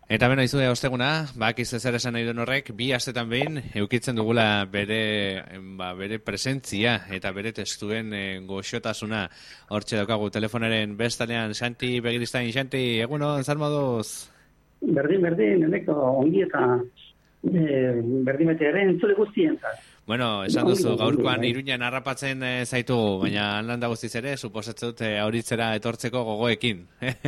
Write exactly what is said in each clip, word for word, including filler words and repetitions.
Eta beno, izue osteguna, bakiz ezer esan nahi duen horrek, bi astetan behin eukitzen dugula bere, ba, bere presentzia eta bere testuen e, goxotasuna. Hortxe daukagu telefonaren bestalean, Xanti Begiristain. Xanti, egunon, zer moduz? Berdin, berdin, eneko ongi eta e, berdin bete ere entzule guztien. Bueno, esan duzu, gaurkoan Iruñan harrapatzen e, zaitugu, baina landa guztiz ere, suposatzen dut e, auritzera etortzeko gogoekin.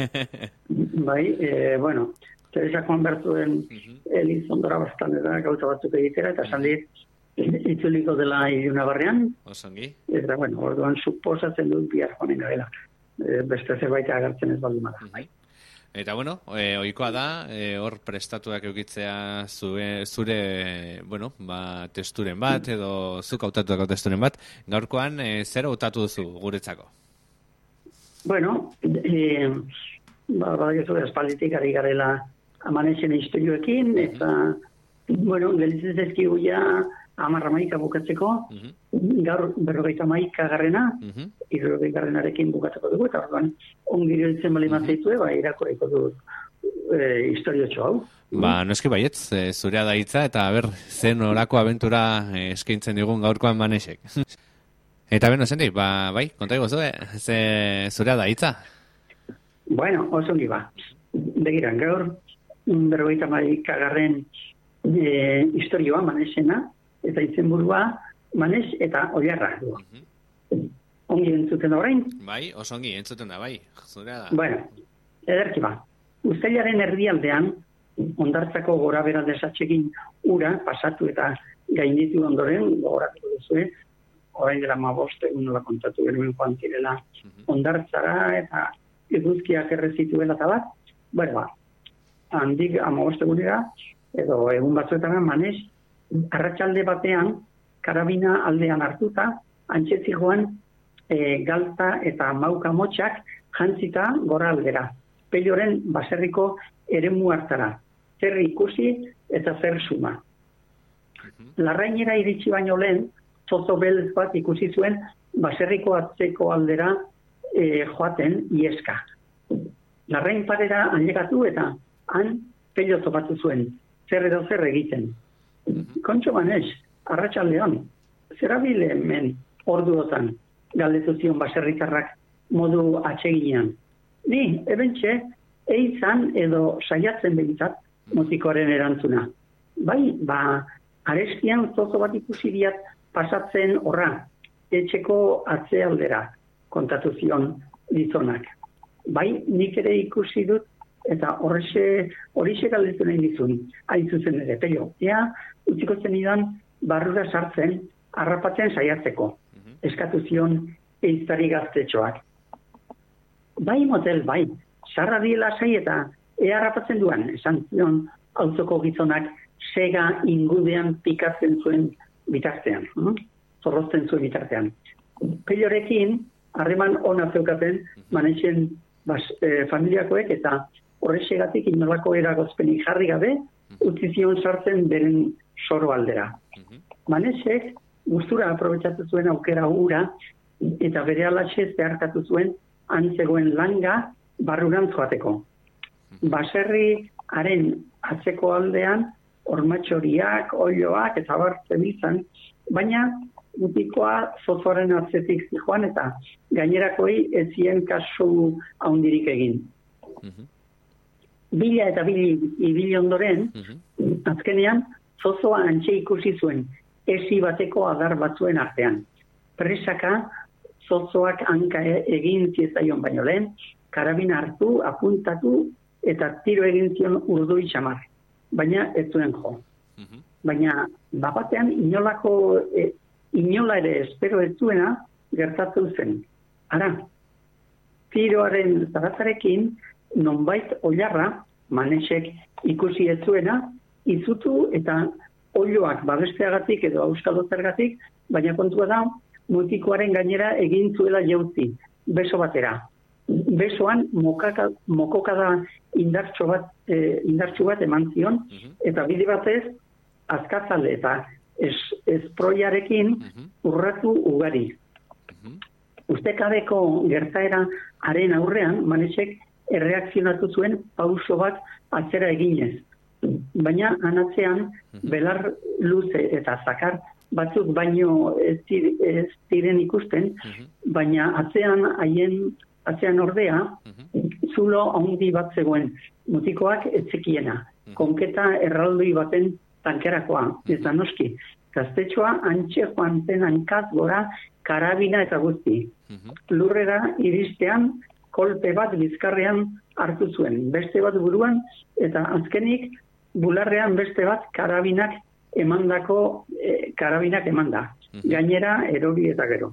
Bai, e, bueno, Teresa Juan Bertuen uh-huh. Elizondora bastan eta gauza batzuk egitera, eta esan dit, itzuliko dela Iruna barrean. Osongi. Eta, bueno, orduan suposatzen dut bihar joanen gabela. E, beste zerbait agertzen ez baldin bada. Uh-huh. Eta, bueno, e, oikoa da, e, hor prestatuak eukitzea zure, zure bueno, ba, testuren bat, edo zuk hautatuako testuren bat. Gaurkoan, e, zer hautatu duzu guretzako? Bueno, e, ba, ba, espalditik ari garela amanexen historioekin, eta, bueno, gelitzen zezkigu ja amarra maika bukatzeko, uh-huh. gaur berrogeita maika garrena, uh-huh. irrogeita garrenarekin bukatzeko dugu, eta orduan ongi gelitzen bali matzaitue, ba, irakoreko du e, historiotxo hau. Ba, noski baietz, e, zurea da hitza, eta ber, zen orako abentura e, eskaintzen digun gaurkoan manexek. Eta beno, zendi, ba, bai, kontaigo zue, ze zurea da hitza? Bueno, oso ongi ba. Begiran, gaur, berrogeita maika garren e, historioa manexena, eta izenburua Manex eta Oiarra du. Uh-huh. Ongi entzuten orain? Bai, oso ongi entzuten da, bai. Zurea da. Bueno, ederki ba. Uztailaren erdialdean, Hondartzako gora bera desatxekin ura pasatu eta gainditu ondoren, gogoratuko duzu, orain dela mabost egun nola kontatu genuen joan zirela uh-huh. Hondartzara eta eguzkiak errezituela eta bat. Bueno, ba, handik amabost egunera, edo egun batzuetara Manex, arratsalde batean, karabina aldean hartuta, antzetzi joan e, galta eta mauka motxak jantzita gora aldera. Pelloren baserriko eremu hartara. Zer ikusi eta zer suma. Uh-huh. Larrainera iritsi baino lehen, zozo beltz bat ikusi zuen baserriko atzeko aldera e, joaten ieska. Larrain parera anlegatu eta han pello topatu zuen. Zer edo zer egiten. Kontxo Manex, arratsaldean, zerabile hemen orduotan galdetu zion baserritarrak modu atseginean. Ni, ebentxe, eitzan edo saiatzen behintzat motikoaren erantzuna. Bai, ba, arestian zozo bat ikusi diat pasatzen horra, etxeko atzealdera, kontatu zion gizonak. Bai, nik ere ikusi dut, eta horrexe, horixe galdetu nahi dizun, hain zuzen ere, pello. Ea, utziko zenidan, barrura sartzen, harrapatzen saiatzeko. Uh-huh. Eskatu zion eiztari gaztetxoak. Bai, motel, bai, sarra diela sai eta ea harrapatzen duan, esan zion auzoko gizonak sega ingudean pikatzen zuen bitartean, uh-huh? zorrozten zuen bitartean. Pellorekin, harreman ona zeukaten, Manexen bas, e, familiakoek eta horrexegatik inolako eragozpenik jarri gabe, utzi zion sartzen beren soro aldera. Uh-huh. Manexek gustura aprobetxatu zuen aukera ura eta bere alaxe zeharkatu zuen antzegoen langa barruran joateko. Uh-huh. Baserriaren atzeko aldean ormatxoriak, oioak eta bartze bizan, baina mutikoa zozoaren atzetik zijoan eta gainerakoi ez zien kasu haundirik egin. Uh-huh. Bila eta bili, ibili ondoren, uh-huh. azkenean, zozoa antxe ikusi zuen, esi bateko adar batzuen artean. Presaka, zozoak hanka egin ziezaion baino lehen, karabina hartu, apuntatu, eta tiro egin zion urdui xamar. Baina ez zuen jo. Uh-huh. Baina, bapatean, inolako, e, inola ere espero ez zuena, gertatu zen. Ara, tiroaren zaratzarekin, nonbait Oiarra, Manexek ikusi ez zuena, izutu eta oioak babesteagatik edo auskadozergatik, baina kontua da, mutikoaren gainera egin zuela jauzi, beso batera. Besoan mokaka, mokokada indartxo bat, e, indartxu bat eman zion, uh-huh. eta bide batez, azkazale eta es, esproiarekin uh-huh. urratu ugari. Uh-huh. Ustekabeko gertaera haren aurrean, Manexek erreakzionatu zuen pauso bat atzera eginez. Baina anatzean belar luze eta zakar batzuk baino ez diren ikusten, baina atzean haien atzean ordea zulo handi bat zegoen, mutikoak etzekiena, konketa erraldoi baten tankerakoa, eta noski, gaztetxoa antxe joan zen hankaz gora karabina eta guzti. Lurrera iristean kolpe bat bizkarrean hartu zuen, beste bat buruan, eta azkenik bularrean beste bat karabinak emandako, eh, karabinak emanda. Gainera, erori eta gero.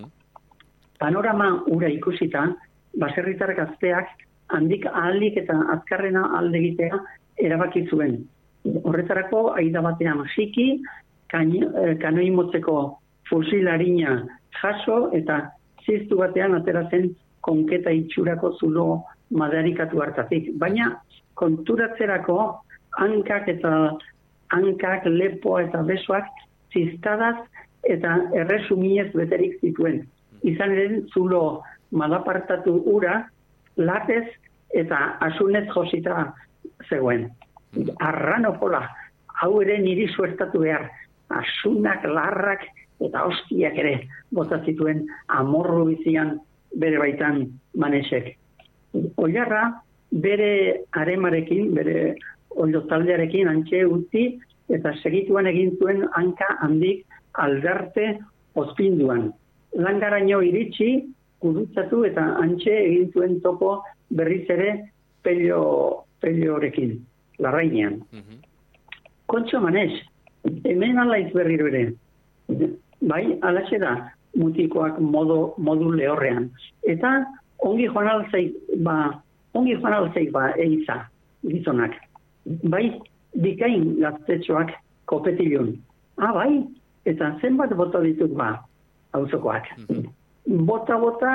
Panorama ura ikusita, baserritar gazteak handik ahalik eta azkarrena alde egitea erabaki zuen. Horretarako, aida batean jiki, kanoi motzeko fusilarina jaso eta ziztu batean ateratzen konketa itxurako zulo madarikatu hartatik. Baina konturatzerako hankak eta hankak, lepoa eta besoak ziztadaz eta erresuminez beterik zituen. Izan ere zulo malapartatu ura, latez eta asunez josita zegoen. Arranopola, hau ere niri suertatu behar, asunak, larrak eta hostiak ere bota zituen amorru bizian bere baitan Manesek. Oilarra bere aremarekin, bere oilo taldearekin antxe utzi eta segituan egin zuen hanka handik aldarte ospinduan. Langaraino iritsi, gurutzatu eta antxe egin zuen topo berriz ere pelio, peliorekin, larrainean. Kontxo Manes, hemen alaiz berriro ere. Bai, alaxe da, mutikoak modu, modu lehorrean. Eta ongi joan alzeik, ba, ongi joan alzeik ba, eiza, gizonak. Bai, bikain gaztetxoak kopetilun. Ah, bai, eta zenbat bota ditut ba, auzokoak. Bota-bota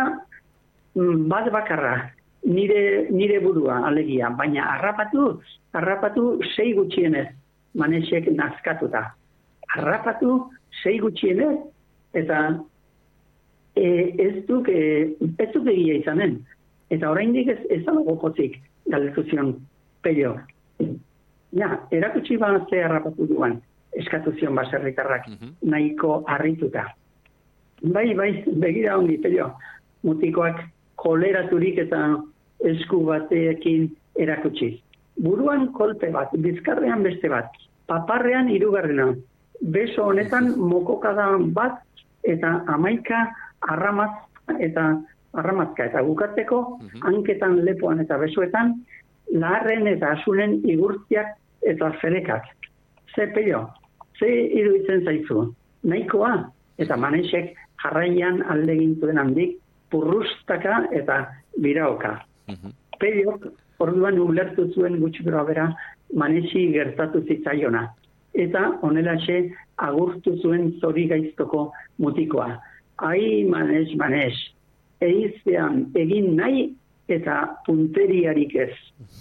bat bakarra, nire, nire burua alegia, baina harrapatu, harrapatu sei gutxienez, Manesek nazkatuta. Harrapatu sei gutxienez, eta e, ez duk, e, ez duk egia izanen. Eta oraindik ez, ez dago potzik, galdetu zion pelio. Ja, erakutsi bat ze harrapatu duan, eskatu zion baserritarrak, nahiko harrituta. Bai, bai, begira ongi, pelio, mutikoak koleraturik eta esku batekin erakutsi. Buruan kolpe bat, bizkarrean beste bat, paparrean hirugarrena, beso honetan mokokada bat eta hamaika arramaz eta arramazka eta bukatzeko hanketan, lepoan eta besoetan laharren eta asunen igurtziak eta ferekak. Ze pello, ze iruditzen zaizu, nahikoa eta Manesek jarraian alde gintuen handik purrustaka eta biraoka. Pellok orduan ulertu zuen gutxi gora bera Manesi gertatu zitzaiona. Eta honelaxe agurtu zuen zori gaiztoko mutikoa. Ai, Manes, Manes, eizean egin nahi eta punteriarik ez.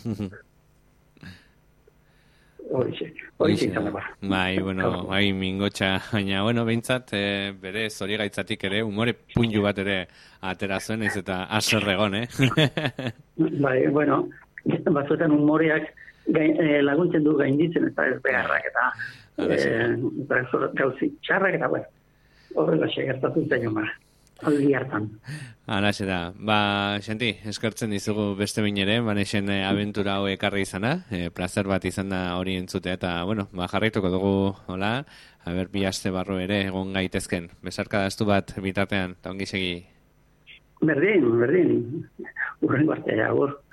Horixe, horixe izan da. Bai, bueno, bai, mingotxa, baina, bueno, behintzat, e, bere zori gaitzatik ere, umore punju bat ere atera zuen, ez eta aserregon, eh? Bai, bueno, batzuetan umoreak gain, eh, laguntzen du gainditzen eta ez beharrak eta eh, gauzi txarrak eta, bueno, horrela segertatu zaino mara. Aldi hartan. Halaxe da. Ba, Xanti, eskertzen dizugu beste behin ere, Manesen abentura hau ekarri izana, e, plazer bat izan da hori entzutea, eta, bueno, ba, jarraituko dugu, hola, haber bi aste barru ere egon gaitezken. Besarka daztu bat bitartean, eta ongi segi. Berdin, berdin. Urrengo artea, agur.